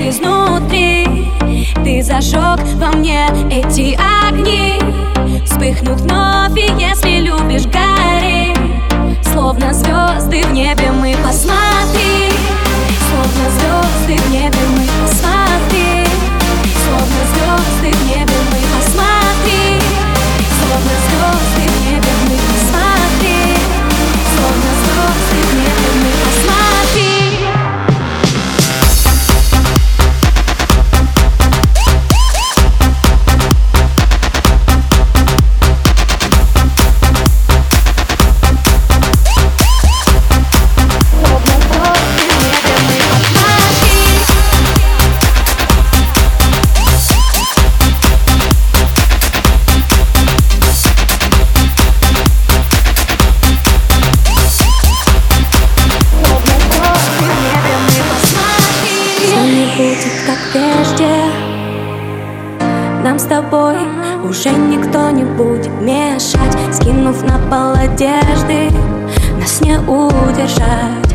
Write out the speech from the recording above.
изнутри. Ты зажег во мне эти огни. Вспыхнут вновь, и если любишь, гори. Словно звезды в небе мы, посмотри. Словно звезды в небе мы, посмотри. Словно звезды в небе мы, посмотри. Словно звезды в небе мы, посмотри. Словно звезды в небе мы, посмотри. Будет как прежде. Нам с тобой уже никто не будет мешать. Скинув на пол одежды, нас не удержать.